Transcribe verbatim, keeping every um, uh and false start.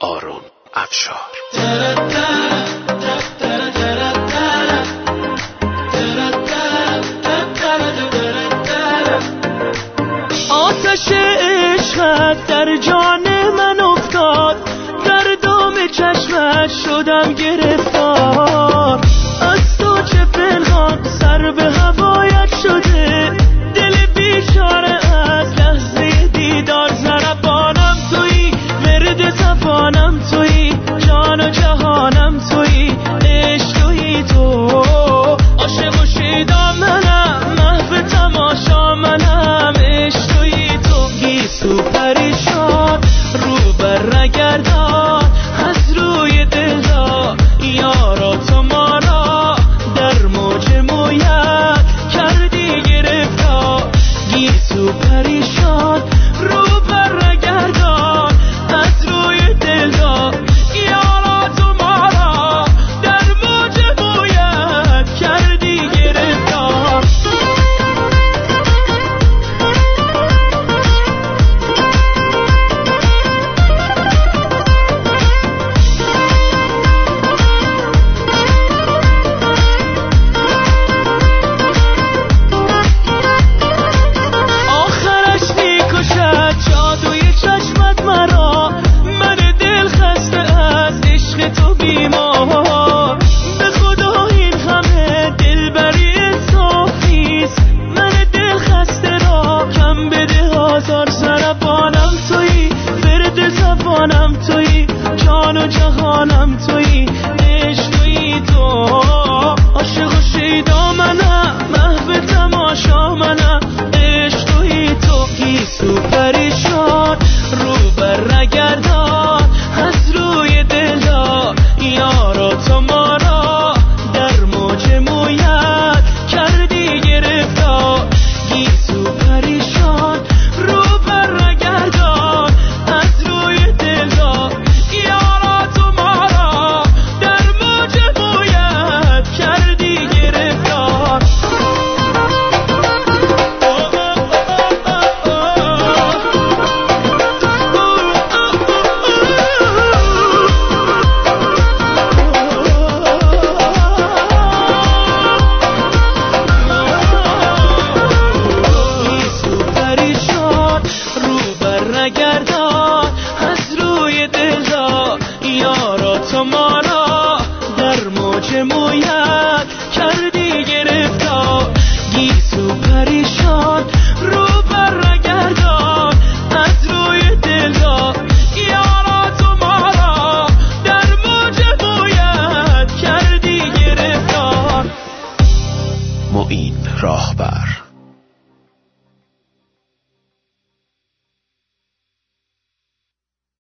آرون افشار. آتش عشقت در جان من افتاد، در دام چشمت شدم گرفتار. از تو چه پنهان سر به هوایت شده، دل بیچاره از لحظه دیدار. ضربانم تویی، ورد زبانم تویی، جان و جهانم تویی، عشق تویی تو. عاشق و شیدا منم، محو تماشا منم، عشق تویی تو. گیسو پریشان رو بر نگردان، از روی دلدار یارا تو ما را در موج مویت کردی گرفتار. گیسو پریشان رو بر نگردان، از روی دلدار یارا تو ما را در موج مویت کردی گرفتار. جهانم تویی، جان و جهانم تویی، عشق تویی تو. عاشق و شیدا منم، محو تماشا منم، عشق تویی تو. گیسو پریشان رو بر نگردان، از روی دلدار یارا تو ما را در موج مویت کردی گرفتار. گیسو پریشان رو بر نگردان، از روی دلدار یارا تو ما را در موج مویت کردی گرفتار. نگردان، از روی دلدار یارا تو ما را در موج مویت کردی گرفتار. گیسو پریشان رو بر نگردان، از روی دلدار یارا تو ما را در موج مویت کردی گرفتار. معین راهبر.